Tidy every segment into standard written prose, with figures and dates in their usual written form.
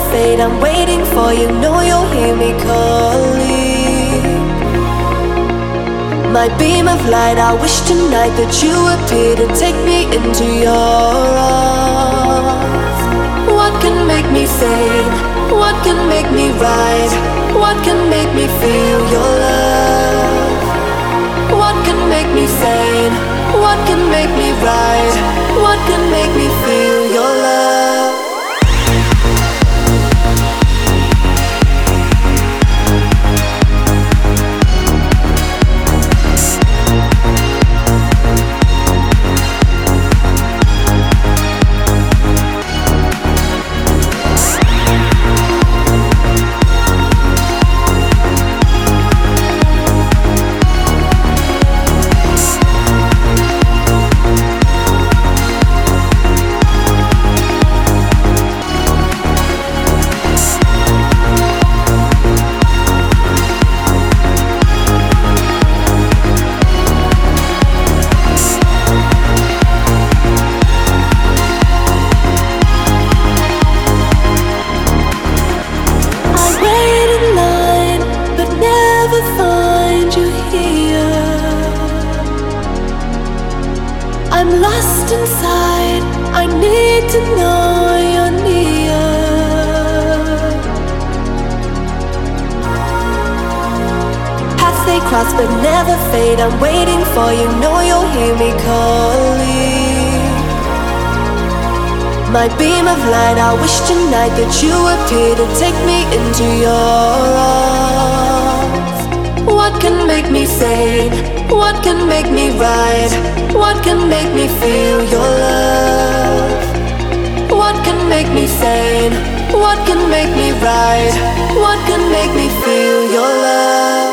fade, I'm waiting for you, know you'll hear me calling. My beam of light, I wish tonight that you appear to take me into your arms. What can make me sane? What can make me right? What can make me feel your love? What can make me sane? What can make me right? What can make me feel your love? I'm lost inside, I need to know you're near. Paths they cross but never fade, I'm waiting for you, know you'll hear me calling. My beam of light, I wish tonight that you appear to take me into your arms. What can make me sane? What can make me right? What can make me feel your love? What can make me sane? What can make me right? What can make me feel your love?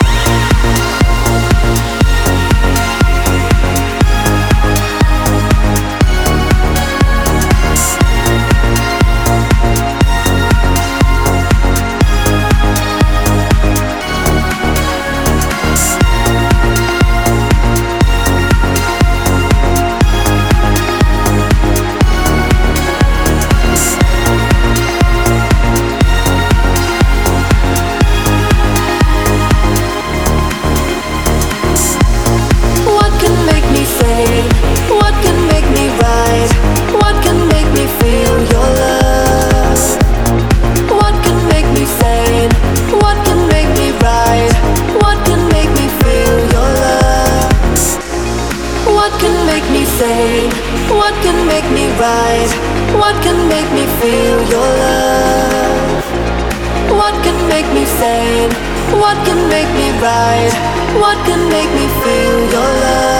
What can make me right? What can make me feel your love? What can make me sane? What can make me right? What can make me feel your love? What can make me sane? What can make me right? What can make me feel your love? What can make me sane? What can make me right? What can make me feel your love?